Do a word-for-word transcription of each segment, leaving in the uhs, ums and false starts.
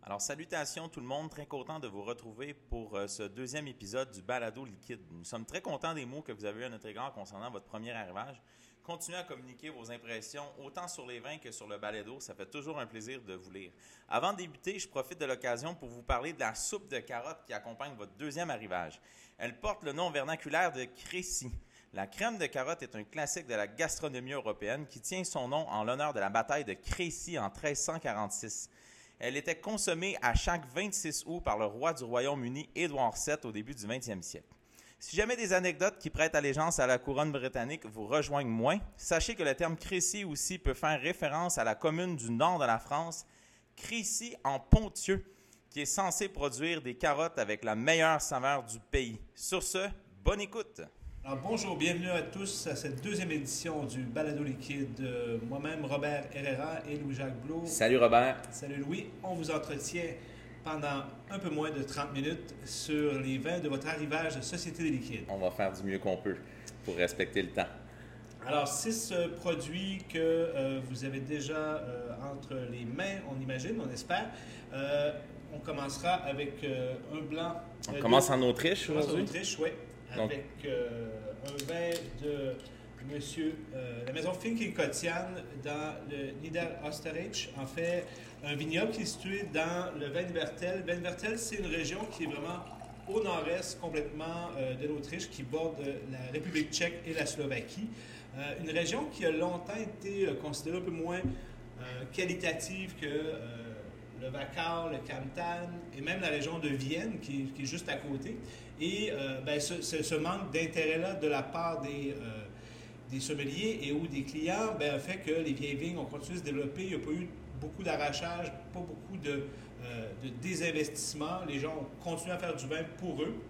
Alors, salutations tout le monde, très content de vous retrouver pour euh, ce deuxième épisode du Balado Liquide. Nous sommes très contents des mots que vous avez eu à notre égard concernant votre premier arrivage. Continuez à communiquer vos impressions autant sur les vins que sur le balado, ça fait toujours un plaisir de vous lire. Avant de débuter, je profite de l'occasion pour vous parler de la soupe de carottes qui accompagne votre deuxième arrivage. Elle porte le nom vernaculaire de Crécy. La crème de carotte est un classique de la gastronomie européenne qui tient son nom en l'honneur de la bataille de Crécy en treize cent quarante-six. Elle était consommée à chaque vingt-six août par le roi du Royaume-Uni Édouard sept au début du vingtième siècle. Si jamais des anecdotes qui prêtent allégeance à la couronne britannique vous rejoignent moins, sachez que le terme Crécy aussi peut faire référence à la commune du nord de la France, Crécy en Ponthieu, qui est censé produire des carottes avec la meilleure saveur du pays. Sur ce, bonne écoute! Alors, bonjour, bienvenue à tous à cette deuxième édition du Balado Liquide. Euh, moi-même, Robert Herrera et Louis-Jacques Blot. Salut Robert! Salut Louis. On vous entretient pendant un peu moins de trente minutes sur les vins de votre arrivage de Société des Liquides. On va faire du mieux qu'on peut pour respecter le temps. Alors, six euh, produits que euh, vous avez déjà euh, entre les mains, on imagine, on espère. Euh, on commencera avec euh, un blanc. On euh, commence de... en Autriche aujourd'hui? En Autriche, oui. Donc... Avec euh, un vin de monsieur, euh, la maison Fink Cotian dans le Niederösterreich. En fait, un vignoble qui est situé dans le Weinviertel. Weinviertel, c'est une région qui est vraiment au nord-est complètement euh, de l'Autriche, qui borde la République tchèque et la Slovaquie. Euh, une région qui a longtemps été euh, considérée un peu moins euh, qualitative que euh, le Wachau, le Kärnten et même la région de Vienne qui, qui est juste à côté. Et euh, ben, ce, ce, ce manque d'intérêt-là de la part des, euh, des sommeliers et ou des clients ben, a fait que les vieilles vignes ont continué de se développer. Il n'y a pas eu beaucoup d'arrachage, pas beaucoup de, euh, de désinvestissement. Les gens ont continué à faire du vin pour eux.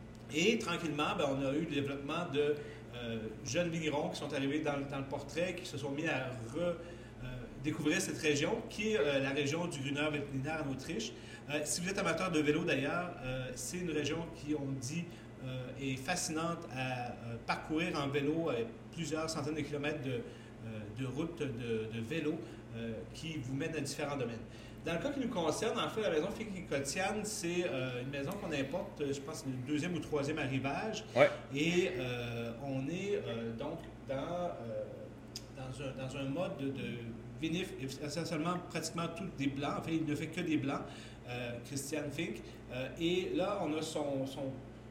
Et tranquillement, ben, on a eu le développement de euh, jeunes vignerons qui sont arrivés dans, dans le portrait, qui se sont mis à re... découvrir cette région, qui est euh, la région du Grüner Veltliner en Autriche. Euh, si vous êtes amateur de vélo d'ailleurs, euh, c'est une région qui, on dit, euh, est fascinante à euh, parcourir en vélo, euh, plusieurs centaines de kilomètres de, euh, de routes de, de vélo euh, qui vous mènent à différents domaines. Dans le cas qui nous concerne, en fait, la maison Fink-Cotian, c'est euh, une maison qu'on importe, je pense, le deuxième ou troisième arrivage. Ouais. Et euh, on est euh, donc dans... Euh, Dans un, dans un mode de, de vinif, essentiellement pratiquement tous des blancs. En fait, il ne fait que des blancs, euh, Christian Fink. Euh, et là, on a son, son,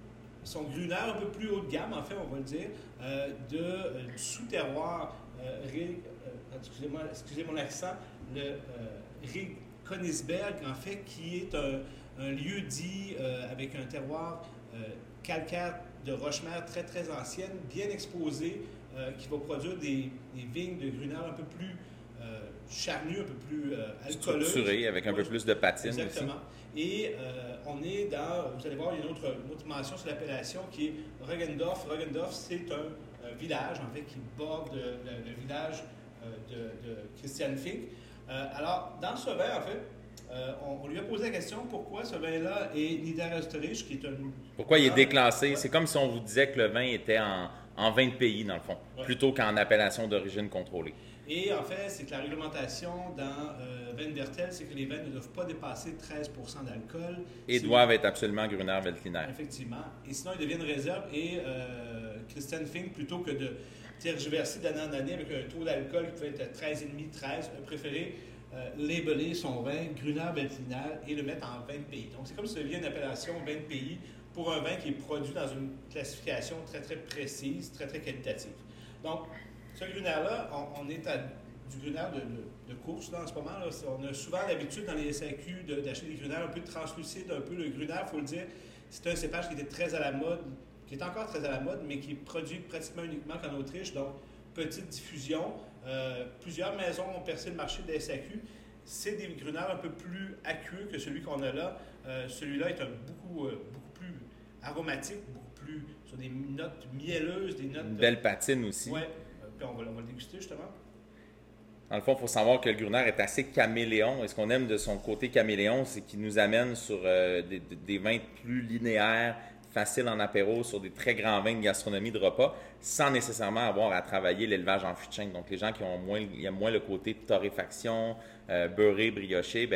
son Gruner un peu plus haut de gamme, en fait, on va le dire, euh, de, euh, du sous-terroir, euh, Rig, euh, excusez-moi, excusez mon accent, le euh, Rig Königsberg, en fait, qui est un, un lieu dit euh, avec un terroir euh, calcaire de roche-mère très, très ancienne, bien exposé, Euh, qui va produire des, des vignes de Gruner un peu plus euh, charnues, un peu plus euh, alcooleuses. Structurées, avec un peu plus de patine. Exactement. Aussi. Et euh, on est dans, vous allez voir, il y a une autre, une autre mention sur l'appellation qui est Roggendorf. Roggendorf, c'est un, un village, en fait, qui borde le, le, le village euh, de, de Christian Fink. Euh, alors, dans ce vin, en fait, Euh, on, on lui a posé la question pourquoi ce vin-là est Niederösterreich, qui est un... Pourquoi il est déclassé? Ouais. C'est comme si on vous disait que le vin était en, en vin de pays, dans le fond, Ouais. plutôt qu'en appellation d'origine contrôlée. Et en fait, c'est que la réglementation dans euh, Weinviertel, c'est que les vins ne doivent pas dépasser treize pour cent d'alcool. Et c'est... doivent être absolument Gruner Veltliner. Effectivement. Et sinon, ils deviennent réserve. Et euh, Christian Fink, plutôt que de tergiverser d'année en année avec un taux d'alcool qui pouvait être treize virgule cinq treize, a préféré Euh, labeler son vin Gruner Veltliner et le mettre en vin de pays. Donc, c'est comme si ça devient une appellation vin de pays pour un vin qui est produit dans une classification très, très précise, très, très qualitative. Donc, ce Gruner-là, on, on est à du Gruner de, de, de course là, en ce moment. Là. On a souvent l'habitude dans les S A Q de, d'acheter des Gruner un peu translucides, un peu le Gruner, il faut le dire. C'est un cépage qui était très à la mode, qui est encore très à la mode, mais qui est produit pratiquement uniquement qu'en Autriche. Donc, petite diffusion. Euh, plusieurs maisons ont percé le marché des S A Q. C'est des Gruner un peu plus aqueux que celui qu'on a là. Euh, celui-là est un beaucoup, euh, beaucoup plus aromatique, beaucoup plus sur des notes mielleuses, des notes... Une belle patine aussi. Oui, euh, puis on va, on va le déguster justement. Dans le fond, il faut savoir que le Gruner est assez caméléon. Et ce qu'on aime de son côté caméléon, c'est qu'il nous amène sur euh, des, des vins plus linéaires, faciles en apéro, sur des très grands vins de gastronomie de repas, sans nécessairement avoir à travailler l'élevage en fût de chêne. Donc, les gens qui ont moins, il y a moins le côté torréfaction, euh, beurré, brioché, bien,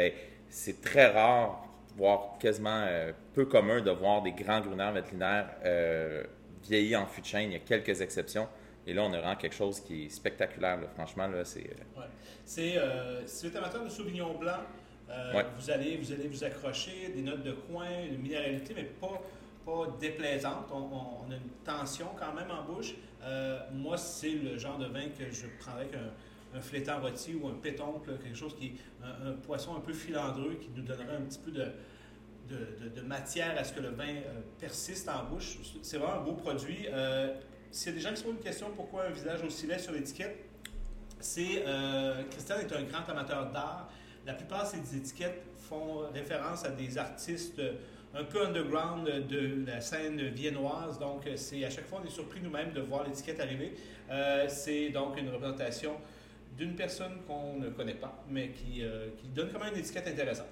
c'est très rare, voire quasiment euh, peu commun de voir des grands Gruner Veltliner euh, vieillis en fût de chêne. Il y a quelques exceptions. Et là, on a vraiment quelque chose qui est spectaculaire. Là. Franchement, là, c'est... Ouais. C'est, euh, si vous êtes amateur de Sauvignon blanc, euh, ouais. vous, allez, vous allez vous accrocher, des notes de coin, une minéralité, mais pas, pas déplaisante. On, on, on a une tension quand même en bouche. Euh, moi, c'est le genre de vin que je prendrais avec un, un flétan rôti ou un pétoncle, quelque chose qui est un, un poisson un peu filandreux qui nous donnerait un petit peu de, de, de, de matière à ce que le vin euh, persiste en bouche. C'est vraiment un beau produit. Euh, S'il y a des gens qui se posent une question, pourquoi un visage aussi laid sur l'étiquette, c'est euh, Christian est un grand amateur d'art. La plupart de ces étiquettes font référence à des artistes un peu underground de la scène viennoise. Donc, c'est à chaque fois, on est surpris nous-mêmes de voir l'étiquette arriver. Euh, c'est donc une représentation d'une personne qu'on ne connaît pas, mais qui, euh, qui donne quand même une étiquette intéressante.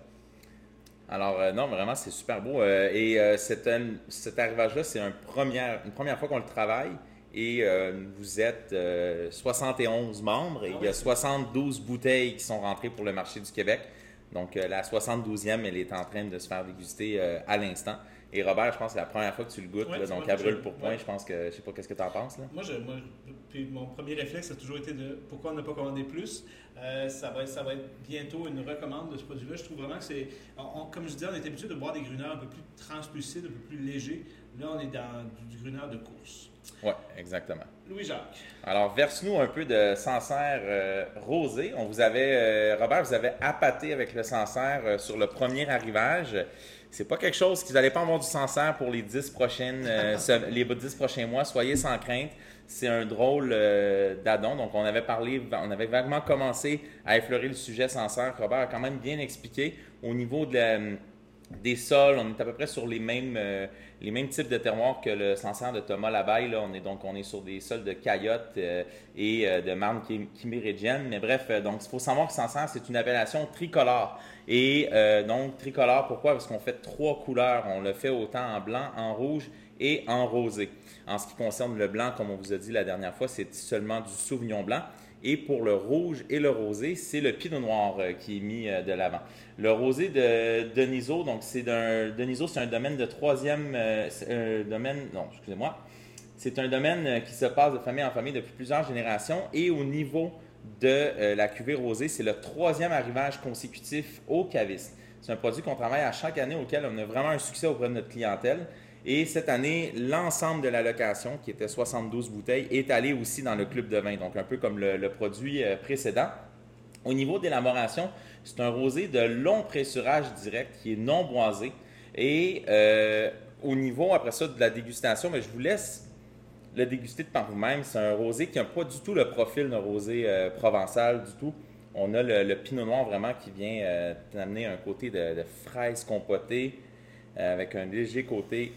Alors, euh, non, vraiment, c'est super beau. Euh, et euh, cet, un, cet arrivage-là, c'est un première, une première fois qu'on le travaille. Et euh, vous êtes euh, soixante et onze membres et ah oui, il y a soixante-douze bouteilles qui sont rentrées pour le marché du Québec. Donc, euh, la soixante-douzième, elle est en train de se faire déguster euh, à l'instant. Et Robert, je pense que c'est la première fois que tu le goûtes. Ouais, là, donc, à brûle pour point, ouais. Je pense que, je sais pas, qu'est-ce que tu en penses? Là? Moi, je, moi je, puis mon premier réflexe a toujours été de pourquoi on n'a pas commandé plus. Euh, ça, va être, ça va être bientôt une recommande de ce produit-là. Je trouve vraiment que c'est... On, on, comme je disais, on est habitué de boire des Gruner un peu plus translucides, un peu plus légers. Là, on est dans du, du Gruner de course. Oui, exactement. Louis-Jacques. Alors, verse-nous un peu de Sancerre euh, rosé. On vous avait, euh, Robert, vous avez appâté avec le Sancerre euh, sur le premier arrivage. C'est pas quelque chose qu'ils n'allaient pas avoir du Sancerre pour les dix prochaines, euh, les dix prochains mois. Soyez sans crainte. C'est un drôle euh, d'addon. Donc, on avait parlé, on avait vaguement commencé à effleurer le sujet Sancerre. Robert a quand même bien expliqué au niveau de la, des sols. On est à peu près sur les mêmes, euh, les mêmes types de terroirs que le Sancerre de Thomas Labaille. Là, on est donc on est sur des sols de caillotte euh, et euh, de marne chimérégienne. Mais bref, euh, donc il faut savoir que Sancerre, c'est une appellation tricolore. Et euh, donc tricolore, pourquoi? Parce qu'on fait trois couleurs. On le fait autant en blanc, en rouge et en rosé. En ce qui concerne le blanc, comme on vous a dit la dernière fois, c'est seulement du Sauvignon blanc. Et pour le rouge et le rosé, c'est le Pinot Noir euh, qui est mis euh, de l'avant. Le rosé de Deniso, donc c'est d'un Deniso, c'est un domaine de troisième, euh, un domaine, non, excusez-moi, c'est un domaine euh, qui se passe de famille en famille depuis plusieurs générations. Et au niveau de euh, la cuvée rosée, c'est le troisième arrivage consécutif au caviste. C'est un produit qu'on travaille à chaque année, auquel on a vraiment un succès auprès de notre clientèle. Et cette année, l'ensemble de la location, qui était soixante-douze bouteilles, est allé aussi dans le club de vin, donc un peu comme le, le produit précédent. Au niveau d'élaboration, c'est un rosé de long pressurage direct qui est non boisé. Et euh, au niveau, après ça, de la dégustation, mais je vous laisse le déguster de par vous-même. C'est un rosé qui n'a pas du tout le profil d'un rosé euh, provençal du tout. On a le, le pinot noir vraiment qui vient euh, amener un côté de, de fraise compotée euh, avec un léger côté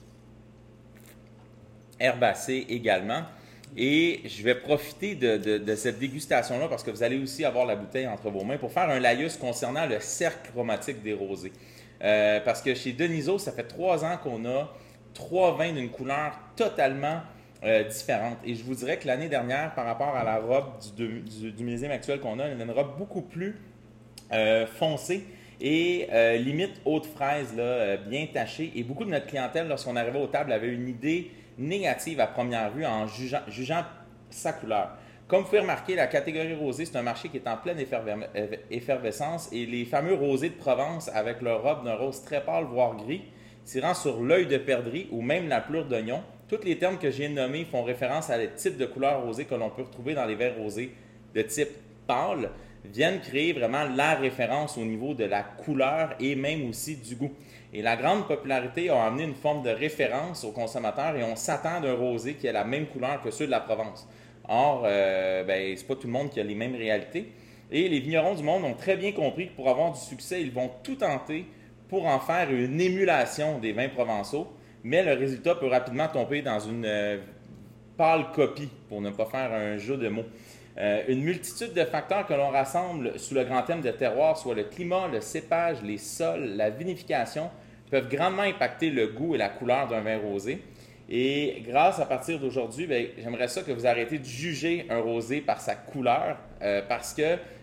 herbacé également. Et je vais profiter de, de, de cette dégustation-là parce que vous allez aussi avoir la bouteille entre vos mains pour faire un laïus concernant le cercle chromatique des rosés. Euh, parce que chez Deniso, ça fait trois ans qu'on a trois vins d'une couleur totalement euh, différente. Et je vous dirais que l'année dernière, par rapport à la robe du, du, du millésime actuel qu'on a, on a une robe beaucoup plus euh, foncée et euh, limite haute fraise, là, euh, bien tachée. Et beaucoup de notre clientèle, lorsqu'on arrivait aux tables, avait une idée négative à première vue en jugeant, jugeant sa couleur. Comme vous pouvez remarquer, la catégorie rosée, c'est un marché qui est en pleine effervescence et les fameux rosés de Provence avec leur robe d'un rose très pâle, voire gris, tirant sur l'œil de perdrix ou même la pleure d'oignon. Tous les termes que j'ai nommés font référence à des types de couleurs rosées que l'on peut retrouver dans les vins rosés de type pâle, viennent créer vraiment la référence au niveau de la couleur et même aussi du goût. Et la grande popularité a amené une forme de référence aux consommateurs et on s'attend d'un rosé qui a la même couleur que ceux de la Provence. Or, euh, ben, c'est pas tout le monde qui a les mêmes réalités. Et les vignerons du monde ont très bien compris que pour avoir du succès, ils vont tout tenter pour en faire une émulation des vins provençaux, mais le résultat peut rapidement tomber dans une euh, pâle copie, pour ne pas faire un jeu de mots. Euh, une multitude de facteurs que l'on rassemble sous le grand thème de terroir, soit le climat, le cépage, les sols, la vinification, peuvent grandement impacter le goût et la couleur d'un vin rosé. Et grâce à partir d'aujourd'hui, bien, j'aimerais ça que vous arrêtez de juger un rosé par sa couleur, euh, parce que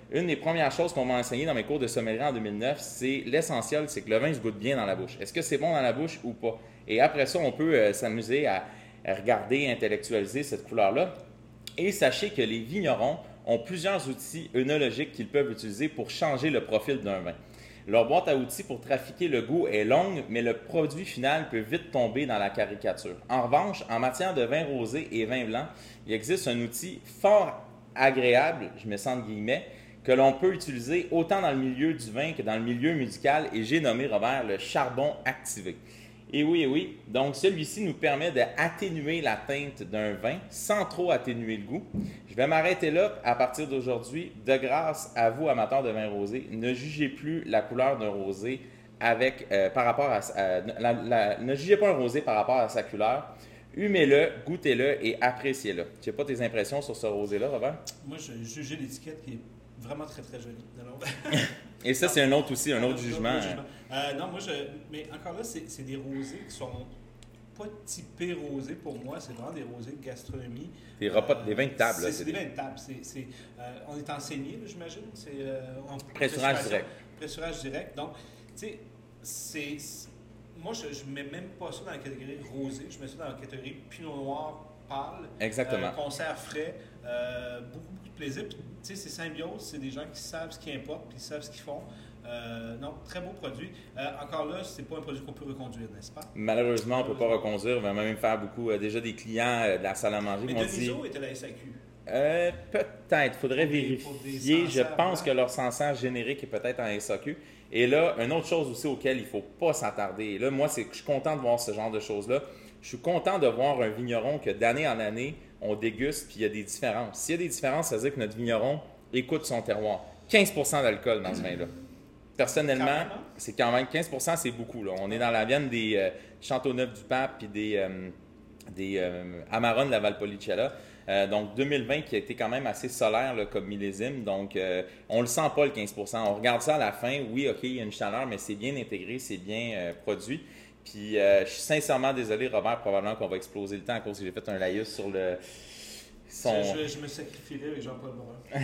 une des premières choses qu'on m'a enseigné dans mes cours de sommellerie en deux mille neuf, c'est l'essentiel, c'est que le vin se goûte bien dans la bouche. Est-ce que c'est bon dans la bouche ou pas? Et après ça, on peut euh, s'amuser à, à regarder, intellectualiser cette couleur-là. Et sachez que les vignerons ont plusieurs outils œnologiques qu'ils peuvent utiliser pour changer le profil d'un vin. Leur boîte à outils pour trafiquer le goût est longue, mais le produit final peut vite tomber dans la caricature. En revanche, en matière de vin rosé et vin blanc, il existe un outil fort agréable, je mets ça entre guillemets, que l'on peut utiliser autant dans le milieu du vin que dans le milieu musical, et j'ai nommé, Robert, le charbon activé. Et oui, et oui, donc celui-ci nous permet d'atténuer la teinte d'un vin sans trop atténuer le goût. Je vais m'arrêter là à partir d'aujourd'hui. De grâce à vous, amateurs de vin rosé, ne jugez plus la couleur d'un rosé avec, euh, par rapport à, à la, la, ne jugez pas un rosé par rapport à sa couleur. Humez-le, goûtez-le et appréciez-le. Tu n'as pas tes impressions sur ce rosé-là, Robert? Moi, je jugeais l'étiquette qui est vraiment très, très jolie. Et ça, c'est un autre aussi, un autre non, jugement. autre jugement. Euh, non, moi, je... mais encore là, c'est, c'est des rosés qui sont pas typés rosés pour moi. C'est vraiment des rosés de gastronomie. Des repas, euh, des vins de table. C'est, là, c'est, c'est des vins de table. C'est, c'est, euh, on est enseigné, là, j'imagine. C'est euh, en pressurage direct. Pressurage direct. Donc, tu sais, c'est, c'est... moi, je ne mets même pas ça dans la catégorie rosé. Je mets ça dans la catégorie pinot noir pâle. Exactement. Euh, concert frais. Euh, beaucoup, beaucoup de plaisir. Puis, tu sais, c'est Symbiose, c'est des gens qui savent ce qu'ils importent, puis ils savent ce qu'ils font. Euh, non, très beau produit. Euh, encore là, c'est pas un produit qu'on peut reconduire, n'est-ce pas? Malheureusement, on ne peut pas reconduire. On va même faire beaucoup. Euh, déjà, des clients euh, de la salle à manger Mais m'ont Deniso dit... était à la S A Q. Euh, peut-être. Il faudrait Pour des- vérifier. pour des Je pense senseurs, que leur senseur générique est peut-être en S A Q. Et là, une autre chose aussi auquel il ne faut pas s'attarder. Et là, moi, c'est que je suis content de voir ce genre de choses-là. Je suis content de voir un vigneron que d'année en année, on déguste puis il y a des différences. S'il y a des différences, ça veut dire que notre vigneron écoute son terroir. quinze pour cent d'alcool dans ce vin-là. Personnellement, c'est quand même quinze pour cent, c'est beaucoup. Là. On est dans la veine des euh, Châteauneuf-du-Pape puis des, euh, des euh, Amarone de la Valpolicella. Euh, donc deux mille vingt qui a été quand même assez solaire là, comme millésime. Donc, euh, on ne le sent pas le quinze pour cent. On regarde ça à la fin. Oui, OK, il y a une chaleur, mais c'est bien intégré, c'est bien euh, produit. Puis, euh, je suis sincèrement désolé, Robert, probablement qu'on va exploser le temps à cause que j'ai fait un laïus sur le... Son... Je, je, je me sacrifierais avec Jean-Paul Brun.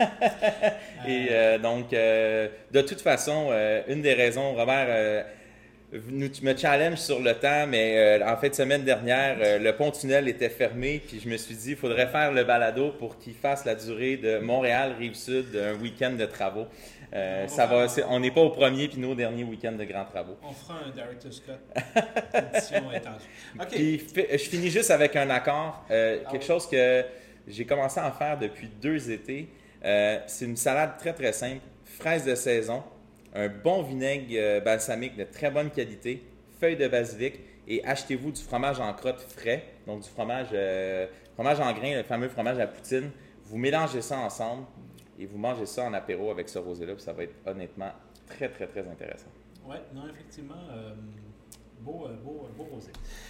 Et euh, donc, euh, de toute façon, euh, une des raisons, Robert, euh, nous, tu me challenges sur le temps, mais euh, en fait, semaine dernière, euh, le pont-tunnel était fermé, puis je me suis dit, il faudrait faire le balado pour qu'il fasse la durée de Montréal, Rive-Sud, un week-end de travaux. Euh, ça va, c'est, on n'est pas au premier puis nos derniers week-ends de grands travaux. On fera un Director Scott édition étendue. OK. Puis, je finis juste avec un accord, euh, quelque ah, chose que j'ai commencé à en faire depuis deux étés. Euh, c'est une salade très très simple, fraises de saison, un bon vinaigre euh, balsamique de très bonne qualité, feuilles de basilic et achetez-vous du fromage en crotte frais, donc du fromage, euh, fromage en grains, le fameux fromage à poutine. Vous mélangez ça ensemble. Et vous mangez ça en apéro avec ce rosé-là, puis ça va être honnêtement très, très, très intéressant. Oui, non, effectivement, euh, beau, beau, beau rosé.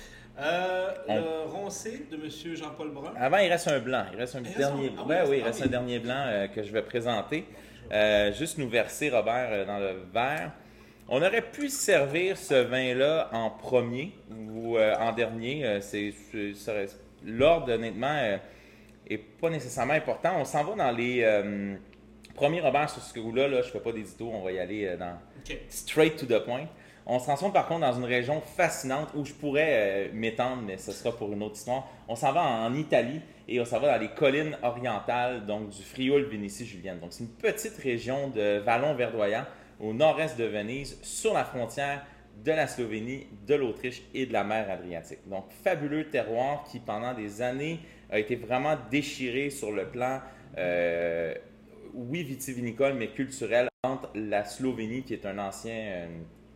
Euh, On... Le roncé de M. Jean-Paul Brun. Avant, il reste un blanc. Il reste un il dernier reste un... Ah, oui, oui, il reste ah, un oui. dernier blanc euh, que je vais présenter. Euh, juste nous verser, Robert, euh, dans le verre. On aurait pu servir ce vin-là en premier ou euh, en dernier. Euh, c'est, c'est, l'ordre, honnêtement... Euh, et pas nécessairement important. On s'en va dans les euh, premiers, Robert, sur ce coup-là. Là, je ne fais pas d'édito, on va y aller euh, dans okay. straight to the point. On se transforme par contre dans une région fascinante où je pourrais euh, m'étendre, mais ce sera pour une autre histoire. On s'en va en, en Italie et on s'en va dans les collines orientales, donc du Frioul-Vénétie-Julienne. Donc c'est une petite région de vallon verdoyant au nord-est de Venise, sur la frontière de la Slovénie, de l'Autriche et de la mer Adriatique. Donc fabuleux terroir qui, pendant des années, a été vraiment déchiré sur le plan, euh, oui, vitivinicole, mais culturel, entre la Slovénie, qui est un ancien, euh,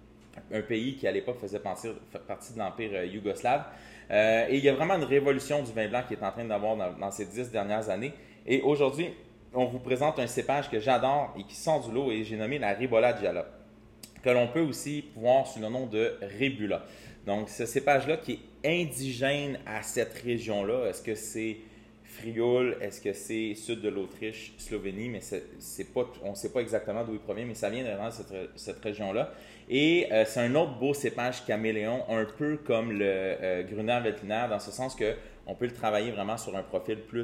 un pays qui à l'époque faisait partie, partie de l'Empire euh, yougoslave. Euh, et il y a vraiment une révolution du vin blanc qui est en train d'avoir dans, dans ces dix dernières années. Et aujourd'hui, on vous présente un cépage que j'adore et qui sort du lot, et j'ai nommé la Ribolla Gialla, que l'on peut aussi voir sous le nom de Rébula. Donc, ce cépage-là qui est indigène à cette région-là, est-ce que c'est Frioul, est-ce que c'est sud de l'Autriche, Slovénie, mais c'est, c'est pas, on ne sait pas exactement d'où il provient, mais ça vient de cette, cette région-là. Et euh, c'est un autre beau cépage caméléon, un peu comme le euh, Gruner Veltliner, dans ce sens qu'on peut le travailler vraiment sur un profil plus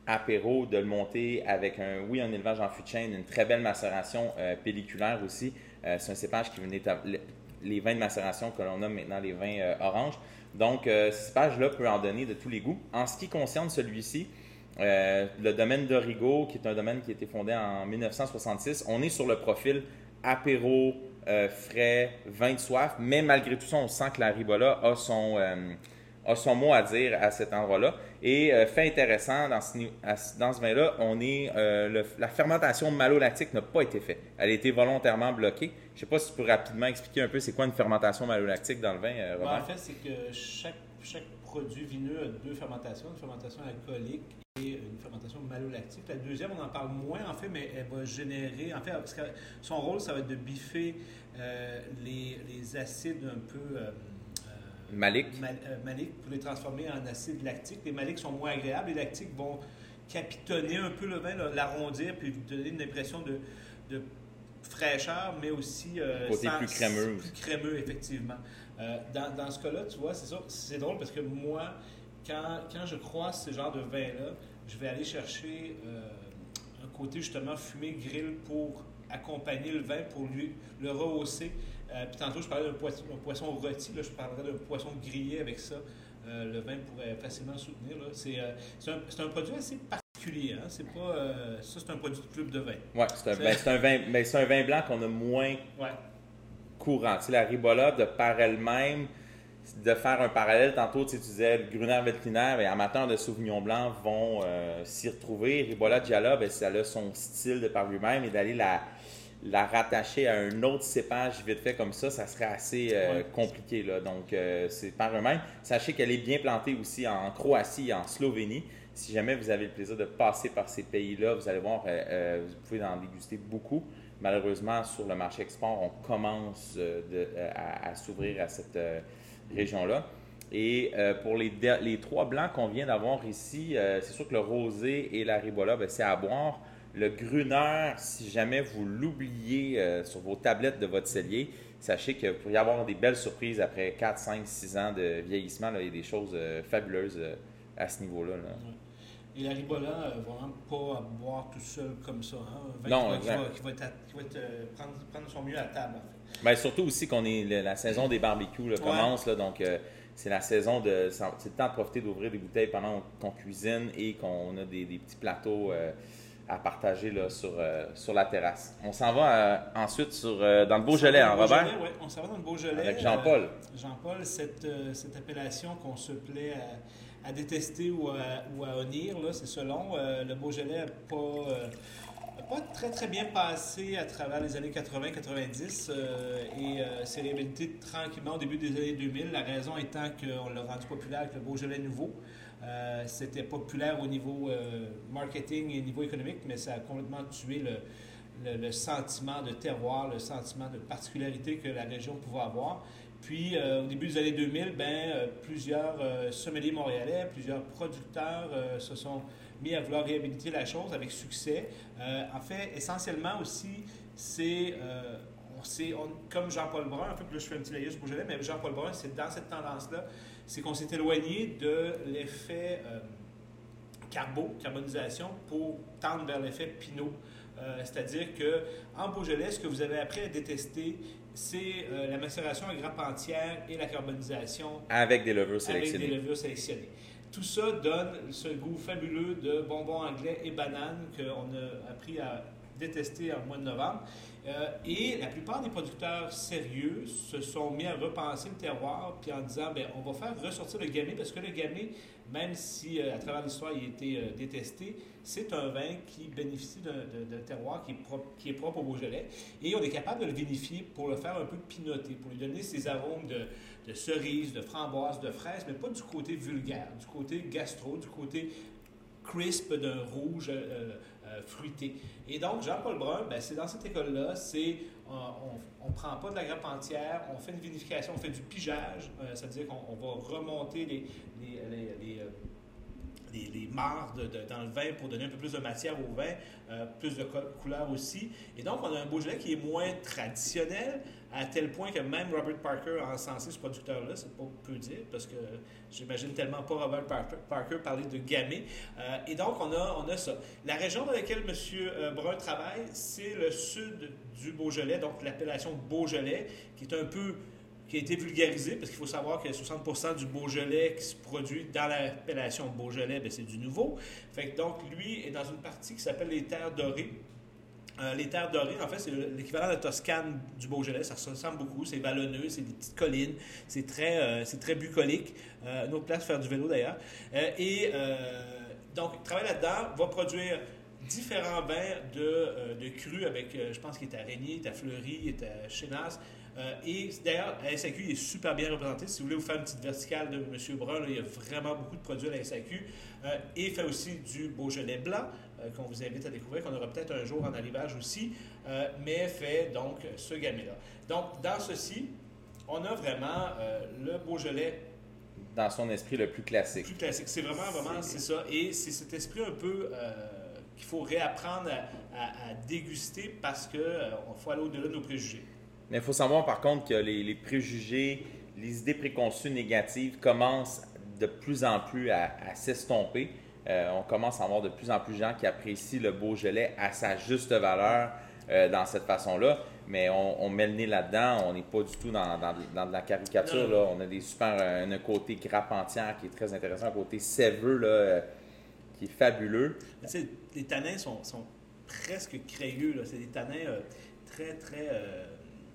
apéro, de le monter avec un, oui, un élevage en fût de chêne, une très belle macération euh, pelliculaire aussi. Euh, c'est un cépage qui venait ta- les vins de macération que l'on nomme maintenant les vins euh, oranges. Donc, euh, ce cépage-là peut en donner de tous les goûts. En ce qui concerne celui-ci, euh, le domaine d'Origo, qui est un domaine qui a été fondé en mille neuf cent soixante-six, on est sur le profil apéro, euh, frais, vin de soif, mais malgré tout ça, on sent que la Ribolla a son, euh, a son mot à dire à cet endroit-là. Et euh, fait intéressant, dans ce, dans ce vin-là, on est, euh, le, la fermentation malolactique n'a pas été faite. Elle a été volontairement bloquée. Je ne sais pas si tu peux rapidement expliquer un peu c'est quoi une fermentation malolactique dans le vin, euh, Robert? Ben, en fait, c'est que chaque, chaque produit vineux a deux fermentations, une fermentation alcoolique et une fermentation malolactique. La deuxième, on en parle moins, en fait, mais elle va générer, en fait, parce que son rôle, ça va être de biffer euh, les, les acides un peu... Euh, Maliques. Mal, euh, maliques pour les transformer en acide lactique. Les maliques sont moins agréables. Les lactiques vont capitonner un peu le vin, l'arrondir, puis donner une impression de, de fraîcheur, mais aussi... Euh, côté sans, plus crémeux. Plus crémeux, effectivement. Euh, dans, dans ce cas-là, tu vois, c'est ça. C'est drôle parce que moi, quand, quand je croise ce genre de vin-là, je vais aller chercher euh, un côté justement fumé, grill pour accompagner le vin, pour lui, le rehausser. Euh, puis tantôt, je parlais d'un poisson, poisson rôti, là, je parlerais d'un poisson grillé avec ça. Euh, le vin pourrait facilement soutenir. Là. C'est, euh, c'est, un, c'est un produit assez particulier. Hein? C'est pas, euh, ça, c'est un produit de club de vin. Oui, c'est un, ben, c'est un, vin, ben, c'est un vin blanc qu'on a moins ouais. courant. Tu sais, la Ribolla, de par elle-même, de faire un parallèle, tantôt tu disais le Gruner Veltliner, ben, amateurs de Sauvignon blanc vont euh, s'y retrouver. Ribolla Gialla, ben, ça a son style de par lui-même et d'aller la... la rattacher à un autre cépage vite fait comme ça, ça serait assez euh, ouais. compliqué. Là. Donc, euh, c'est par eux-mêmes. Sachez qu'elle est bien plantée aussi en Croatie et en Slovénie. Si jamais vous avez le plaisir de passer par ces pays-là, vous allez voir, euh, euh, vous pouvez en déguster beaucoup. Malheureusement, sur le marché export, on commence euh, de, euh, à, à s'ouvrir à cette euh, région-là. Et euh, pour les, les trois blancs qu'on vient d'avoir ici, euh, c'est sûr que le rosé et la Ribolla, ben, c'est à boire. Le Gruner, si jamais vous l'oubliez euh, sur vos tablettes de votre cellier, sachez que vous pourriez avoir des belles surprises après quatre, cinq, six ans de vieillissement. Là, il y a des choses euh, fabuleuses euh, à ce niveau-là. Là. Ouais. Et la Ribolla, euh, vraiment pas à boire tout seul comme ça. Hein? Un vin non, qui va, qui va, qui va, être à, qui va être, euh, prendre, prendre son mieux à table. En fait. Bien, surtout aussi qu'on est le, la saison des barbecues là, commence. Ouais. Là, donc, euh, c'est la saison de. C'est le temps de profiter d'ouvrir des bouteilles pendant qu'on cuisine et qu'on a des, des petits plateaux. Euh, à partager là, sur, euh, sur la terrasse. On s'en va euh, ensuite sur, euh, dans le Beaujolais, hein, Robert? Oui, on s'en va dans le Beaujolais. Avec Jean-Paul. Euh, Jean-Paul, cette, euh, cette appellation qu'on se plaît à, à détester ou à, ou à honnir, là, c'est selon. Euh, le Beaujolais n'a pas, euh, pas très, très bien passé à travers les années quatre-vingts quatre-vingt-dix euh, et euh, s'est réhabilité tranquillement au début des années deux mille. La raison étant qu'on l'a rendu populaire avec le Beaujolais nouveau. Euh, c'était populaire au niveau euh, marketing et au niveau économique, mais ça a complètement tué le, le, le sentiment de terroir, le sentiment de particularité que la région pouvait avoir. Puis, euh, au début des années deux mille, ben, euh, plusieurs euh, sommeliers montréalais, plusieurs producteurs euh, se sont mis à vouloir réhabiliter la chose avec succès. Euh, en fait, essentiellement aussi, c'est... Euh, C'est, on, comme Jean-Paul Brun, en fait, là je fais un petit laïus Beaujolais, mais Jean-Paul Brun, c'est dans cette tendance-là, c'est qu'on s'est éloigné de l'effet euh, carbo, carbonisation, pour tendre vers l'effet Pinot. Euh, c'est-à-dire qu'en Beaujolais, ce que vous avez appris à détester, c'est euh, la macération à grappe entière et la carbonisation avec des levures sélectionnées. Avec des levures sélectionnées. Tout ça donne ce goût fabuleux de bonbons anglais et bananes qu'on a appris à détester en mois de novembre. Euh, et la plupart des producteurs sérieux se sont mis à repenser le terroir, puis en disant, bien, on va faire ressortir le gamay, parce que le gamay, même si euh, à travers l'histoire il a été euh, détesté, c'est un vin qui bénéficie d'un terroir qui est, propre, qui est propre au Beaujolais. Et on est capable de le vinifier pour le faire un peu pinoter, pour lui donner ses arômes de, de cerises, de framboises, de fraises, mais pas du côté vulgaire, du côté gastro, du côté crisp d'un rouge euh, euh, fruité. Et donc, Jean-Paul Brun, ben, c'est dans cette école-là, c'est on ne prend pas de la grappe entière, on fait une vinification, on fait du pigeage, euh, c'est-à-dire qu'on on va remonter les, les, les, les, euh, les, les marcs de, de, dans le vin pour donner un peu plus de matière au vin, euh, plus de couleur aussi. Et donc, on a un Beaujolais qui est moins traditionnel, à tel point que même Robert Parker a encensé ce producteur-là, c'est pas peu dire, parce que j'imagine tellement pas Robert Parker, Parker parler de gamay. Euh, et donc, on a, on a ça. La région dans laquelle M. Brun travaille, c'est le sud du Beaujolais, donc l'appellation Beaujolais, qui est un peu... qui a été vulgarisé, parce qu'il faut savoir que soixante pour cent du Beaujolais qui se produit dans l'appellation Beaujolais, bien, c'est du nouveau. Fait que donc, lui est dans une partie qui s'appelle les Terres Dorées. Euh, les Terres Dorées, en fait, c'est l'équivalent de Toscane du Beaujolais. Ça ressemble beaucoup. C'est vallonneux, c'est des petites collines. C'est très, euh, c'est très bucolique. Euh, une autre place pour faire du vélo, d'ailleurs. Euh, et euh, donc, il travaille là-dedans, va produire différents vins de, euh, de crus avec, euh, je pense qu'il est à Régnier, il est à Fleury, il est à Chénas. Euh, et d'ailleurs, la S A Q il est super bien représenté. Si vous voulez vous faire une petite verticale de M. Brun, là, il y a vraiment beaucoup de produits à la S A Q. Euh, et il fait aussi du Beaujolais blanc, euh, qu'on vous invite à découvrir, qu'on aura peut-être un jour en arrivage aussi, euh, mais fait donc ce gamay-là. Donc, dans ceci, on a vraiment euh, le Beaujolais. Dans son esprit le plus classique. Plus classique. C'est vraiment, vraiment, c'est ça. Et c'est cet esprit un peu euh, qu'il faut réapprendre à, à, à déguster parce qu'il euh, faut aller au-delà de nos préjugés. Mais il faut savoir par contre que les, les préjugés, les idées préconçues négatives commencent de plus en plus à, à s'estomper. Euh, on commence à avoir de plus en plus de gens qui apprécient le Beaujolais à sa juste valeur euh, dans cette façon-là. Mais on, on met le nez là-dedans, on n'est pas du tout dans, dans, dans de la caricature. Là. On a des super, un, un côté grappe entière qui est très intéressant, un côté sèveux là, euh, qui est fabuleux. Tu sais, les tanins sont, sont presque crayeux. Là. C'est des tanins euh, très, très... Euh...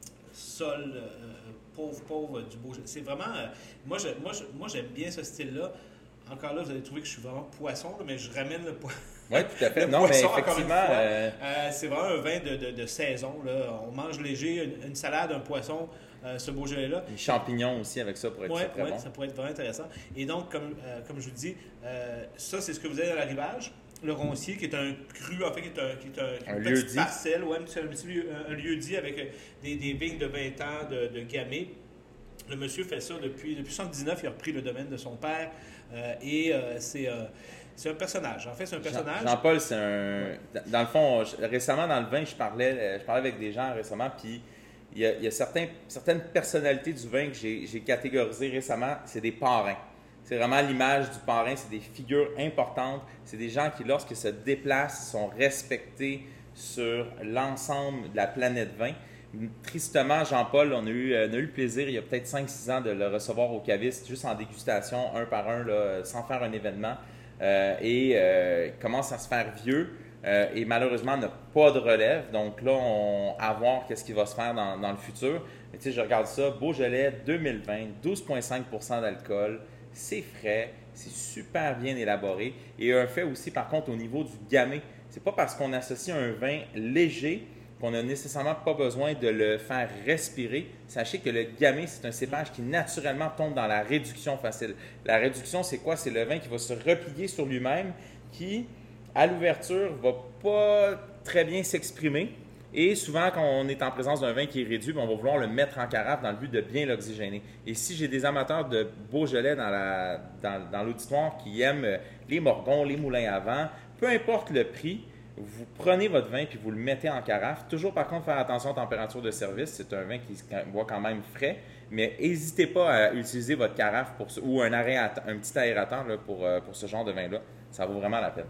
sol, euh, pauvre, pauvre du Beaujolais. C'est vraiment... Euh, moi, je, moi, je, moi, j'aime bien ce style-là. Encore là, vous allez trouver que je suis vraiment poisson, là, mais je ramène le poisson. Oui, tout à fait. Non, mais effectivement... Euh... Euh, c'est vraiment un vin de, de, de saison. Là. On mange léger, une, une salade, un poisson, euh, ce Beaujolais-là. Les champignons aussi avec ça pourrait être ouais, très ouais, bon. Ça pourrait être vraiment intéressant. Et donc, comme, euh, comme je vous dis, euh, ça, c'est ce que vous avez à l'arrivage. Le Roncier, qui est un cru, en fait, qui est, un, qui est, un, qui est un une lieu petite dit. parcelle, ouais, un, petit lieu, un, un lieu dit avec des, des vignes de vingt ans de, de gamay. Le monsieur fait ça depuis, depuis soixante-dix-neuf, il a repris le domaine de son père euh, et euh, c'est, euh, c'est un personnage. En fait, c'est un personnage. Jean, Jean-Paul, c'est un... Dans le fond, je, récemment, dans le vin, je parlais, je parlais avec des gens récemment, puis il y a, il y a certains, certaines personnalités du vin que j'ai, j'ai catégorisées récemment, c'est des parrains. C'est vraiment l'image du parrain, c'est des figures importantes, c'est des gens qui, lorsqu'ils se déplacent, sont respectés sur l'ensemble de la planète vin. Tristement, Jean-Paul, on a eu, on a eu le plaisir, il y a peut-être cinq six ans, de le recevoir au Caviste, juste en dégustation, un par un, là, sans faire un événement. Euh, et euh, il commence à se faire vieux euh, et malheureusement n'a pas de relève. Donc là, on à voir qu'est-ce qui va se faire dans, dans le futur. Mais tu sais, je regarde ça, Beaujolais deux mille vingt, douze virgule cinq pour cent d'alcool. C'est frais, c'est super bien élaboré. Et un fait aussi, par contre, au niveau du gamay, c'est pas parce qu'on associe un vin léger qu'on n'a nécessairement pas besoin de le faire respirer. Sachez que le gamay, c'est un cépage qui naturellement tombe dans la réduction facile. La réduction, c'est quoi? C'est le vin qui va se replier sur lui-même, qui, à l'ouverture, va pas très bien s'exprimer. Et souvent, quand on est en présence d'un vin qui est réduit, on va vouloir le mettre en carafe dans le but de bien l'oxygéner. Et si j'ai des amateurs de Beaujolais dans, la, dans, dans l'auditoire qui aiment les morgons, les moulins à vent, peu importe le prix, vous prenez votre vin puis vous le mettez en carafe. Toujours, par contre, faire attention à la température de service. C'est un vin qui se boit quand même frais, mais n'hésitez pas à utiliser votre carafe pour ce, ou un, aérateur, un petit aérateur là, pour, pour ce genre de vin-là. Ça vaut vraiment la peine.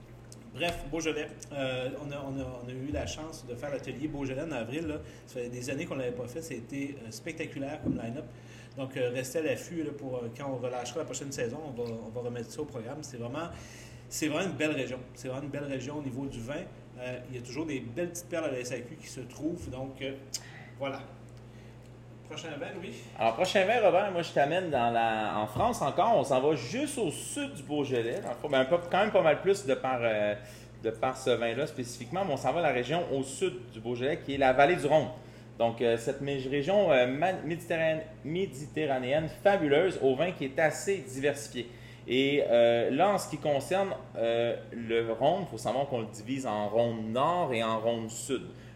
Bref, Beaujolais. Euh, on, a, on, a, on a eu la chance de faire l'atelier Beaujolais en avril. Là. Ça fait des années qu'on ne l'avait pas fait. C'était euh, spectaculaire comme line-up. Donc, euh, restez à l'affût là, pour euh, quand on relâchera la prochaine saison. On va, on va remettre ça au programme. C'est vraiment, c'est vraiment une belle région. C'est vraiment une belle région au niveau du vin. Euh, il y a toujours des belles petites perles à la S A Q qui se trouvent. Donc, euh, voilà. Prochain vin, Louis? Alors, prochain vin, Robert, moi, je t'amène dans la... en France encore. On s'en va juste au sud du Beaujolais. Ben, quand même pas mal plus de par, euh, de par ce vin-là spécifiquement, mais on s'en va dans la région au sud du Beaujolais, qui est la vallée du Rhône. Donc, euh, cette région euh, méditerranéenne, méditerranéenne fabuleuse, au vin qui est assez diversifié. Et euh, là, en ce qui concerne euh, le Rhône, il faut savoir qu'on le divise en Rhône nord et en Rhône sud.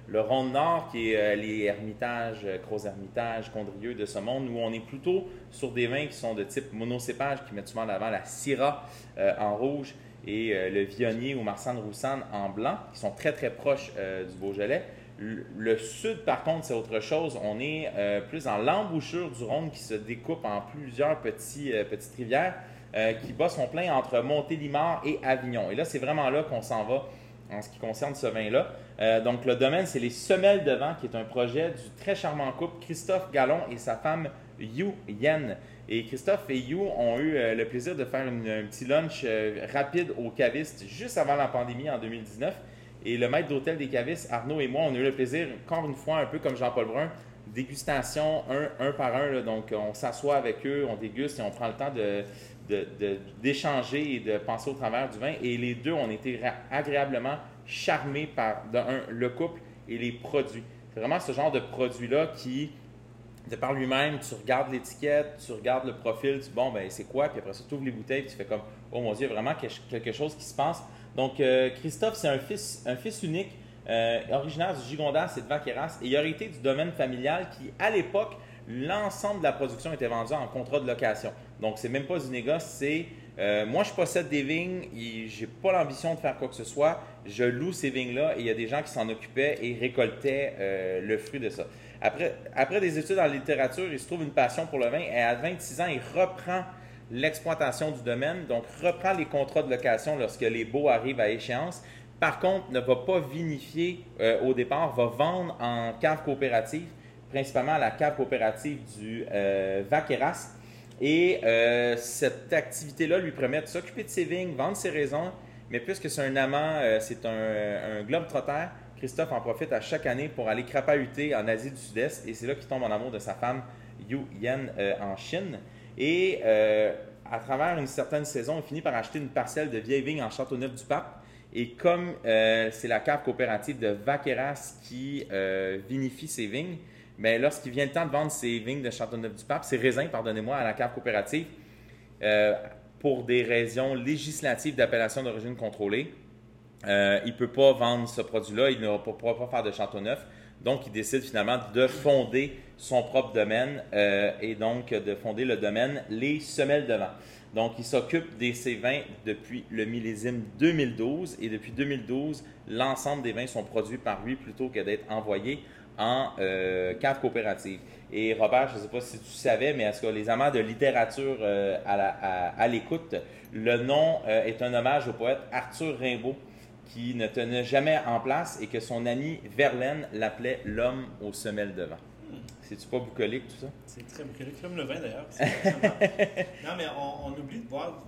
le Ronde Nord, qui est euh, les Hermitages, euh, Gros-Hermitages, Condrieu de ce monde, où on est plutôt sur des vins qui sont de type monocépage, qui mettent souvent en avant la Syrah euh, en rouge et euh, le Viognier ou Marsanne-Roussanne en blanc, qui sont très très proches euh, du Beaujolais. Le, le sud, par contre, c'est autre chose. On est euh, plus dans l'embouchure du Rhône qui se découpe en plusieurs petits, euh, petites rivières euh, qui bat son plein entre Montélimar et Avignon. Et là, c'est vraiment là qu'on s'en va en ce qui concerne ce vin-là. Euh, donc, le domaine, c'est les Semelles de Vent, qui est un projet du très charmant couple Christophe Gallon et sa femme Yu Yen. Et Christophe et Yu ont eu euh, le plaisir de faire une, un petit lunch euh, rapide au caviste juste avant la pandémie en deux mille dix-neuf. Et le maître d'hôtel des cavistes, Arnaud et moi, on a eu le plaisir, encore une fois, un peu comme Jean-Paul Brun, dégustation un, un par un. Là. Donc, on s'assoit avec eux, on déguste et on prend le temps de, de, de, d'échanger et de penser au travers du vin. Et les deux, on était agréablement charmés par, de un, le couple et les produits. C'est vraiment ce genre de produit-là qui, de par lui-même, tu regardes l'étiquette, tu regardes le profil, tu dis bon, ben c'est quoi? Puis après ça, tu ouvres les bouteilles et tu fais comme, oh mon Dieu, il y a vraiment quelque chose qui se passe. Donc, euh, Christophe, c'est un fils, un fils unique, euh, originaire du Gigondas et de Vaqueras, et il a hérité du domaine familial qui, à l'époque, l'ensemble de la production était vendu en contrat de location. Donc, c'est même pas du négoce, c'est euh, moi, je possède des vignes, et j'ai pas l'ambition de faire quoi que ce soit, je loue ces vignes-là, et il y a des gens qui s'en occupaient et récoltaient euh, le fruit de ça. Après, après des études en littérature, il se trouve une passion pour le vin, et à vingt-six ans, il reprend l'exploitation du domaine, donc reprend les contrats de location lorsque les baux arrivent à échéance. Par contre, ne va pas vinifier euh, au départ, va vendre en cave coopérative, principalement la cave coopérative du euh, Vaqueras. Et euh, cette activité-là lui permet de s'occuper de ses vignes, vendre ses raisins, mais puisque c'est un amant, euh, c'est un, un globe-trotter, Christophe en profite à chaque année pour aller crapahuter en Asie du Sud-Est, et c'est là qu'il tombe en amour de sa femme Yu Yen euh, en Chine. Et euh, à travers une certaine saison, il finit par acheter une parcelle de vieilles vignes en Châteauneuf-du-Pape. Et comme euh, c'est la cave coopérative de Vaqueras qui euh, vinifie ses vignes, bien, lorsqu'il vient le temps de vendre ses vignes de Châteauneuf-du-Pape, ses raisins, pardonnez-moi, à la cave coopérative, euh, pour des raisons législatives d'appellation d'origine contrôlée, euh, il ne peut pas vendre ce produit-là, il ne pourra pas faire de Châteauneuf. Donc, il décide finalement de fonder son propre domaine euh, et donc de fonder le domaine Les Semelles de Vent. Donc, il s'occupe de ses vins depuis le millésime deux mille douze et depuis deux mille douze, l'ensemble des vins sont produits par lui plutôt que d'être envoyés en euh, cave coopérative. Et Robert, je ne sais pas si tu savais, mais est-ce que les amants de littérature euh, à, la, à, à l'écoute, le nom euh, est un hommage au poète Arthur Rimbaud, qui ne tenait jamais en place et que son ami Verlaine l'appelait l'homme aux semelles de vent. Hmm. C'est-tu pas bucolique tout ça? C'est très bucolique, comme le vin d'ailleurs. Non, mais on, on oublie de boire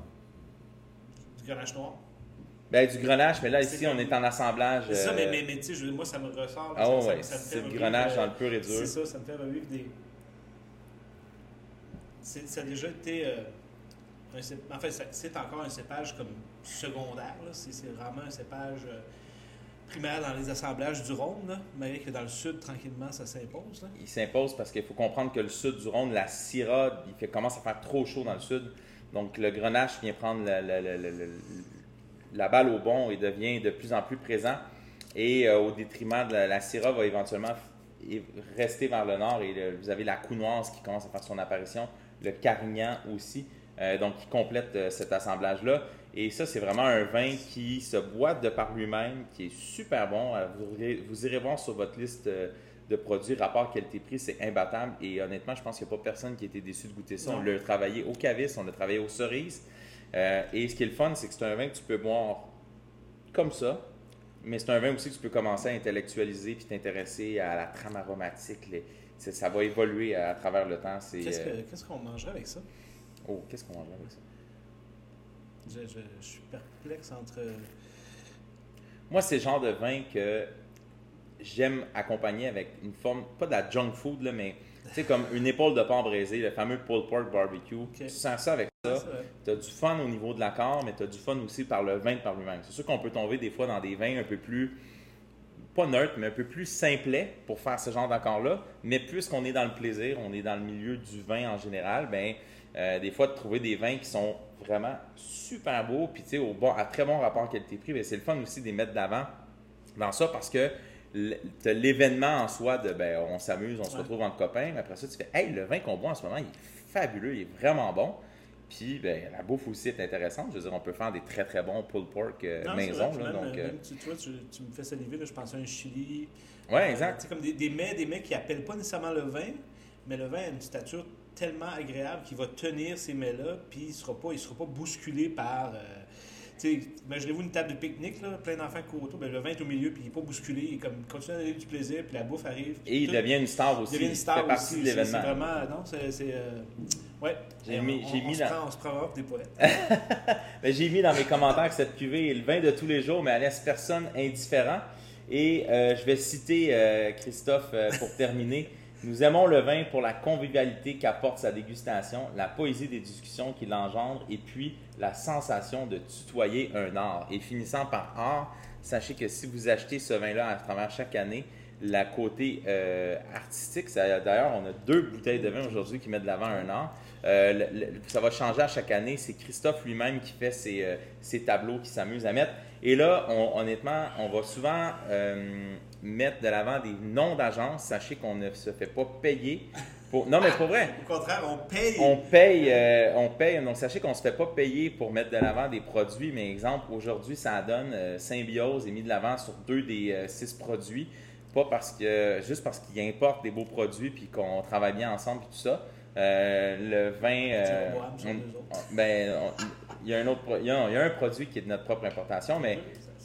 du grenache noir. Ben, du grenache, mais là, ici, on est en assemblage. C'est ça, euh... mais, mais, mais tu sais, moi, ça me ressort. Ah ça, ouais, ça, ça c'est le du grenache euh, dans le pur et dur. C'est ça, ça me fait revivre des... C'est, ça a déjà été... Euh, un cép... En fait, c'est encore un cépage comme secondaire. Là. C'est, c'est vraiment un cépage euh, primaire dans les assemblages du Rhône, là, malgré que dans le sud, tranquillement, ça s'impose. Là. Il s'impose parce qu'il faut comprendre que le sud du Rhône, la Syrah, il fait, commence à faire trop chaud dans le sud. Donc, le grenache vient prendre la, la, la, la, la, la balle au bond et devient de plus en plus présent. Et euh, au détriment de la, la Syrah, va éventuellement f- rester vers le nord. Et le, vous avez la counoise qui commence à faire son apparition, le carignan aussi. Euh, donc, qui complète euh, cet assemblage-là. Et ça, c'est vraiment un vin qui se boit de par lui-même, qui est super bon. Alors, vous, irez, vous irez voir sur votre liste euh, de produits, rapport qualité-prix, c'est imbattable. Et honnêtement, je pense qu'il n'y a pas personne qui a été déçu de goûter ça. Non. On l'a travaillé au Cavis, on l'a travaillé aux cerises. Euh, et ce qui est le fun, c'est que c'est un vin que tu peux boire comme ça. Mais c'est un vin aussi que tu peux commencer à intellectualiser puis t'intéresser à la trame aromatique. Les, ça va évoluer à, à travers le temps. C'est, qu'est-ce, que, euh... qu'est-ce qu'on mangerait avec ça? Oh, qu'est-ce qu'on mange avec ça? Je, je, je suis perplexe entre... Moi, c'est le genre de vin que j'aime accompagner avec une forme, pas de la junk food, là, mais tu sais, comme une épaule de porc braisé, le fameux pulled pork barbecue. Okay. Tu sens ça avec ça. Tu as du fun au niveau de l'accord, mais tu as du fun aussi par le vin par lui-même. C'est sûr qu'on peut tomber des fois dans des vins un peu plus, pas neutres, mais un peu plus simplets pour faire ce genre d'accord-là. Mais puisqu'on est dans le plaisir, on est dans le milieu du vin en général, ben Euh, des fois, de trouver des vins qui sont vraiment super beaux, puis tu sais, au bon, à très bon rapport qualité-prix, bien, c'est le fun aussi de les mettre d'avant dans ça parce que tu as l'événement en soi de ben, on s'amuse, on se retrouve entre copains, mais après ça, tu fais hey, le vin qu'on boit en ce moment, il est fabuleux, il est vraiment bon. Puis ben, la bouffe aussi est intéressante. Je veux dire, on peut faire des très très bons pulled pork euh, non, maison. Vrai, là, même, donc, même, euh... tu, tu, vois, tu, tu me fais saliver, là, je pense à un chili. Oui, exact. C'est comme des, des mets, des mets qui n'appellent pas nécessairement le vin, mais le vin a une stature tellement agréable qu'il va tenir ces mets-là, puis il ne sera, sera pas bousculé par. Euh, imaginez-vous une table de pique-nique, là, plein d'enfants qui courent autour, ben, le vin est au milieu, puis il n'est pas bousculé, il, est comme, il continue à donner du plaisir, puis la bouffe arrive. Et il tout, devient une star aussi. Il devient une star il fait partie aussi, de l'événement. C'est vraiment. Non, c'est. c'est euh, ouais. J'ai mis, on, j'ai on, mis on, dans... se prend, on se prend vraiment pour des poètes. ben, j'ai mis dans mes commentaires que cette cuvée est le vin de tous les jours, mais elle laisse personne indifférent. Et euh, je vais citer euh, Christophe euh, pour terminer. Nous aimons le vin pour la convivialité qu'apporte sa dégustation, la poésie des discussions qu'il engendre et puis la sensation de tutoyer un art. Et finissant par art, sachez que si vous achetez ce vin-là à travers chaque année, la côté euh, artistique, ça, d'ailleurs, on a deux bouteilles de vin aujourd'hui qui mettent de l'avant un art. Euh, le, le, ça va changer à chaque année. C'est Christophe lui-même qui fait ses, euh, ses tableaux, qui s'amuse à mettre. Et là, on, honnêtement, on va souvent euh, mettre de l'avant des noms d'agences. Sachez qu'on ne se fait pas payer. Pour... Non, mais c'est pas vrai. Au contraire, on paye. On paye. Euh, on paye. Donc, sachez qu'on ne se fait pas payer pour mettre de l'avant des produits. Mais exemple, aujourd'hui, ça donne euh, Symbiose est mis de l'avant sur deux des euh, six produits. Pas parce que, juste parce qu'ils importent des beaux produits puis qu'on travaille bien ensemble et tout ça. Euh, le vin, euh, on, on, ben, on, il y a un autre, il y a, il y a un produit qui est de notre propre importation, mais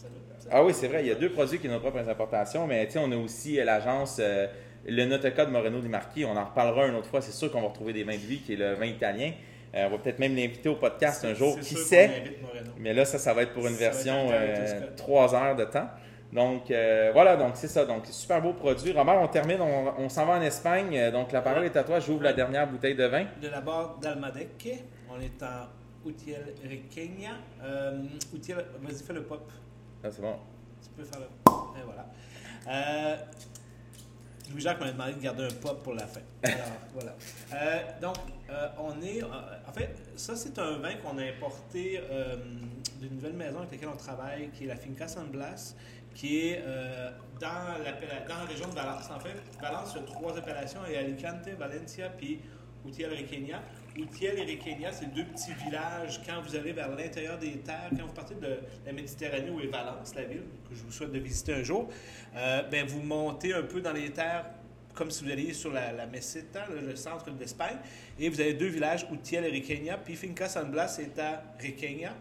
ah oui, c'est vrai, il y a deux produits qui sont de notre propre importation, mais tu sais, on a aussi l'agence, euh, le Noteca de Moreno Di Marchi. On en reparlera une autre fois. C'est sûr qu'on va retrouver des vins de lui, qui est le vin italien. Euh, on va peut-être même l'inviter au podcast c'est, un jour, qui sait. Mais là, ça, ça va être pour une ça version euh, trois heures de temps. Donc, euh, voilà, donc c'est ça. Donc, super beau produit. Robert, on termine, on, on s'en va en Espagne. Donc, la parole est à toi. J'ouvre la dernière bouteille de vin. De la barre d'Almadec. On est en Utiel Requena. Euh, Utiel, vas-y, fais le pop. Ah, c'est bon. Tu peux faire le pop. Et voilà. Euh, Louis-Jacques m'a demandé de garder un pop pour la fin. Alors, voilà. Euh, donc, euh, on est... Euh, en fait, ça, c'est un vin qu'on a importé euh, d'une nouvelle maison avec laquelle on travaille, qui est la Finca San Blas, qui est euh, dans, dans la région de Valence. En fait, Valence, il y a trois appellations, il y a Alicante, Valencia, puis Utiel Requena. Utiel et Requena, c'est deux petits villages. Quand vous allez vers l'intérieur des terres, quand vous partez de la Méditerranée, où est Valence, la ville, que je vous souhaite de visiter un jour, euh, ben vous montez un peu dans les terres comme si vous alliez sur la, la Meseta, le, le centre de l'Espagne, et vous avez deux villages, Utiel et Requena, puis Finca San Blas est à Requena.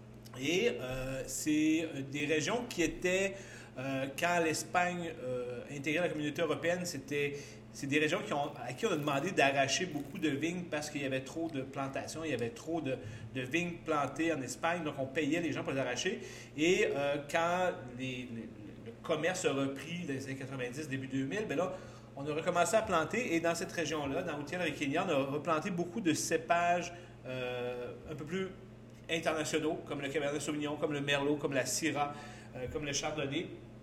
Et euh, c'est des régions qui étaient, euh, quand l'Espagne euh, intégrait la communauté européenne, c'était, c'est des régions qui ont, à qui on a demandé d'arracher beaucoup de vignes parce qu'il y avait trop de plantations, il y avait trop de, de vignes plantées en Espagne, donc on payait les gens pour les arracher. Et euh, quand les, les, le commerce a repris dans les années quatre-vingt-dix, début deux mille, bien là, on a recommencé à planter, et dans cette région-là, dans Utiel et Requena, on a replanté beaucoup de cépages euh, un peu plus internationaux, comme le Cabernet Sauvignon, comme le Merlot, comme la Syrah, euh, comme le Chardonnay.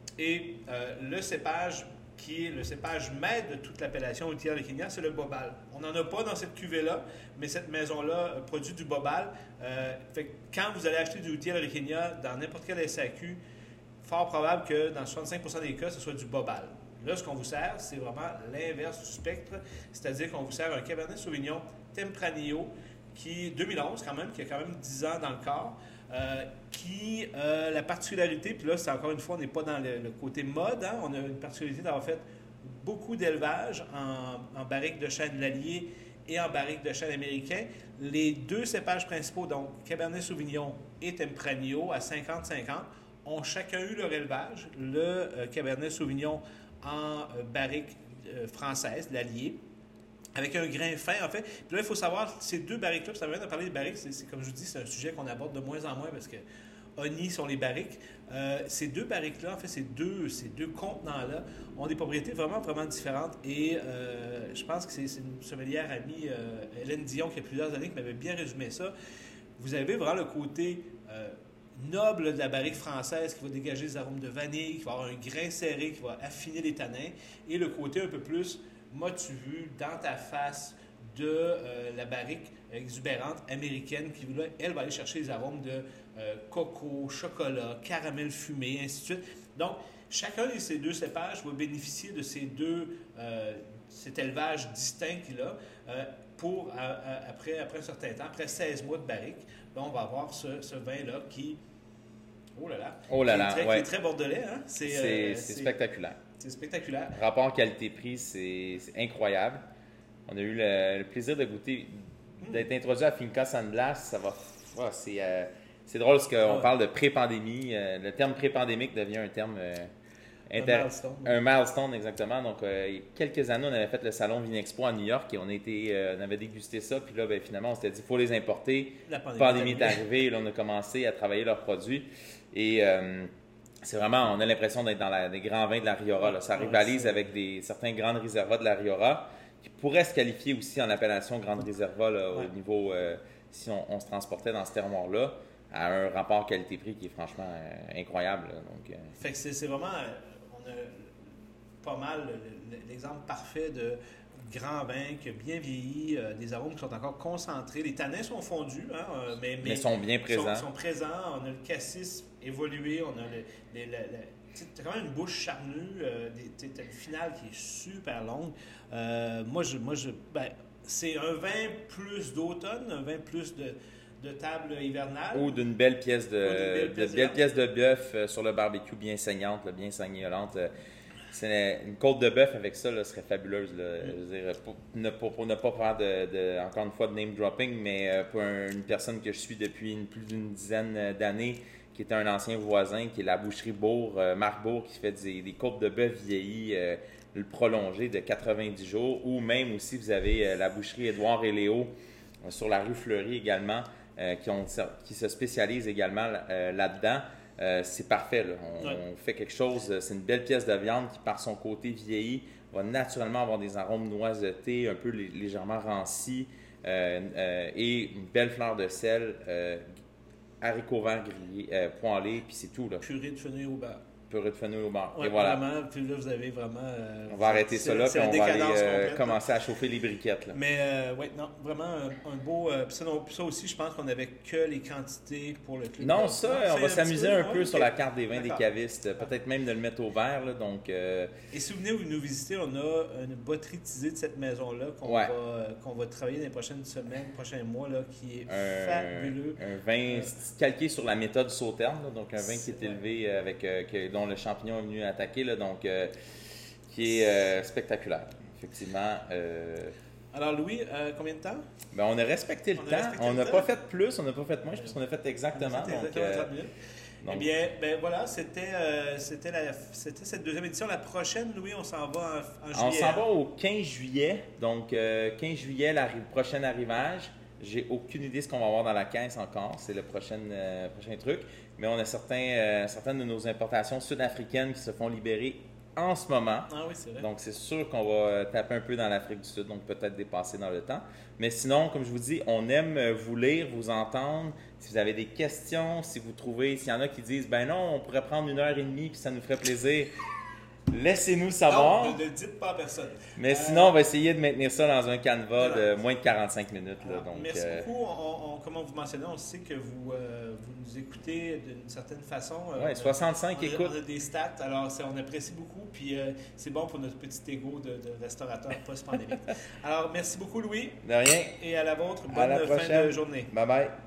Et euh, le cépage qui est le cépage maître de toute l'appellation Utiel et Requena, c'est le Bobal. On n'en a pas dans cette cuvée-là, mais cette maison-là produit du Bobal. Euh, fait que quand vous allez acheter du Utiel et Requena dans n'importe quel S A Q, fort probable que dans soixante-cinq pour cent des cas, ce soit du Bobal. Là, ce qu'on vous sert, c'est vraiment l'inverse du spectre, c'est-à-dire qu'on vous sert un Cabernet Sauvignon Tempranillo, qui deux mille onze quand même, qui a quand même dix ans dans le corps, euh, qui a euh, la particularité, puis là, c'est encore une fois, on n'est pas dans le, le côté mode, hein, on a une particularité d'avoir fait beaucoup d'élevage en, en barrique de chêne lallier et en barrique de chêne américain. Les deux cépages principaux, donc Cabernet Sauvignon et Tempranillo, à cinquante cinquante, ont chacun eu leur élevage. Le euh, Cabernet Sauvignon en euh, barrique euh, française, lallier, avec un grain fin, en fait. Puis là, il faut savoir, ces deux barriques-là, puis ça va bien de parler des barriques, c'est, c'est, comme je vous dis, c'est un sujet qu'on aborde de moins en moins parce que honnie sont les barriques. Euh, ces deux barriques-là, en fait, ces deux, ces deux contenants-là ont des propriétés vraiment, vraiment différentes. Et euh, je pense que c'est, c'est une sommelière amie, euh, Hélène Dion, qui a plusieurs années, qui m'avait bien résumé ça. Vous avez vraiment le côté euh, noble de la barrique française qui va dégager des arômes de vanille, qui va avoir un grain serré, qui va affiner les tanins, et le côté un peu plus m'as-tu vu dans ta face de euh, la barrique exubérante américaine qui, là, elle, va aller chercher les arômes de euh, coco, chocolat, caramel fumé, ainsi de suite. Donc, chacun de ces deux cépages va bénéficier de ces deux, euh, cet élevage distinct-là euh, pour, à, à, après, après un certain temps, après seize mois de barrique, ben, on va avoir ce, ce vin-là qui, oh là là, oh là qui, là, est très, ouais. qui est très bordelais. Hein? C'est, euh, c'est, c'est spectaculaire. C'est spectaculaire. Rapport qualité-prix, c'est, c'est incroyable. On a eu le, le plaisir de goûter, d'être introduit à Finca San Blas. Ça va, oh, c'est, euh, c'est drôle parce qu'on ah ouais. parle de pré-pandémie. Euh, le terme pré-pandémique devient un terme euh, inter... un milestone. Un milestone, exactement. Donc, euh, il y a quelques années, on avait fait le salon Vinexpo à New York et on, était, euh, on avait dégusté ça. Puis là, ben, finalement, on s'était dit, il faut les importer. La pandémie, pandémie est arrivée. Là, on a commencé à travailler leurs produits. Et euh, c'est vraiment, on a l'impression d'être dans la, les grands vins de la Riora. Là. Ça rivalise ouais, avec des, certains grandes réservas de la Riora qui pourraient se qualifier aussi en appellation grande réserva là, ouais. au niveau, euh, si on, on se transportait dans ce terroir-là, à un rapport qualité-prix qui est franchement euh, incroyable. Là. Donc, euh... Fait que c'est, c'est vraiment, on a pas mal l'exemple parfait de grand vin qui a bien vieilli, euh, des arômes qui sont encore concentrés. Les tanins sont fondus, hein, euh, mais, mais, mais sont bien présents. Sont, sont présents. On a le cassis évolué, on a le, le, le, le t'as quand même une bouche charnue, euh, t'as une finale qui est super longue. Euh, moi, je, moi je, ben, c'est un vin plus d'automne, un vin plus de, de table hivernale. Ou d'une belle pièce de, belle pièce de, belle pièce de bœuf euh, sur le barbecue bien saignante, là, bien sanguillolante. Euh, c'est une côte de bœuf avec ça là, serait fabuleuse. Là. Mm. Je veux dire, pour, ne, pour, pour ne pas faire, de, de, encore une fois, de name dropping, mais euh, pour un, une personne que je suis depuis une, plus d'une dizaine d'années, qui était un ancien voisin, qui est la boucherie Bourg, euh, Marc Bourg, qui fait des, des côtes de bœuf vieillies, euh, le prolongé de quatre-vingt-dix jours, ou même aussi, vous avez euh, la boucherie Édouard et Léo, euh, sur la rue Fleury également, euh, qui, ont, qui se spécialisent également euh, là-dedans. Euh, c'est parfait, là. On, ouais. on fait quelque chose, c'est une belle pièce de viande qui, par son côté vieilli, va naturellement avoir des arômes noisetés, un peu légèrement rancis, euh, euh, et une belle fleur de sel, euh, haricots verts grillés, euh, poêlés, puis c'est tout. Là. Purée de fenouil au beurre. Purée de fenouil au beurre. Ouais, et voilà. Vraiment, puis là, vous avez vraiment... Euh, on va arrêter ça là, puis on va aller euh, commencer à chauffer les briquettes. Là. Mais euh, oui, non, vraiment un, un beau... Euh, puis ça, non, ça aussi, je pense qu'on n'avait que les quantités pour le club. Non, ça, on va s'amuser un peu, un peu ouais, sur okay. la carte des vins D'accord. des cavistes. Peut-être même de le mettre au vert. Là, donc, euh... Et si vous venez nous visiter, on a une botterie tisée de cette maison-là qu'on, ouais. va, qu'on va travailler dans les prochaines semaines, prochains mois, là, qui est un, fabuleux. Un vin euh, calqué sur la méthode Sauterne, là, donc un vin qui est élevé ouais. avec euh, que, dont le champignon est venu attaquer, là, donc euh, qui est euh, spectaculaire, effectivement. Euh... Alors Louis, euh, combien de temps? Ben, on a respecté le on temps, on n'a pas fait plus, on n'a pas fait moins, je pense qu'on a fait exactement. On a fait exactement donc, trente minutes. Donc... Eh bien, ben voilà, c'était, euh, c'était, la, c'était cette deuxième édition. La prochaine, Louis, on s'en va en, en juillet. On s'en va au quinze juillet, donc euh, quinze juillet, le prochain arrivage. J'ai aucune idée de ce qu'on va avoir dans la caisse encore, c'est le prochain, euh, prochain truc. Mais on a certains, euh, certaines de nos importations sud-africaines qui se font libérer en ce moment. Ah oui, c'est vrai. Donc, c'est sûr qu'on va taper un peu dans l'Afrique du Sud, donc peut-être dépasser dans le temps. Mais sinon, comme je vous dis, on aime vous lire, vous entendre. Si vous avez des questions, si vous trouvez, s'il y en a qui disent « Ben non, on pourrait prendre une heure et demie puis ça nous ferait plaisir », laissez-nous savoir. Non, ne le dites pas à personne. Mais euh, sinon, on va essayer de maintenir ça dans un canevas de moins de quarante-cinq minutes. Là, donc, merci euh... beaucoup. On, on, comme on vous mentionnait, on sait que vous, euh, vous nous écoutez d'une certaine façon. Oui, soixante-cinq on a, écoutes. On a des stats, alors on apprécie beaucoup. Puis euh, c'est bon pour notre petit ego de, de restaurateur post-pandémique. Alors, merci beaucoup, Louis. De rien. Et à la vôtre. Bonne à la fin prochaine. de journée. Bye bye.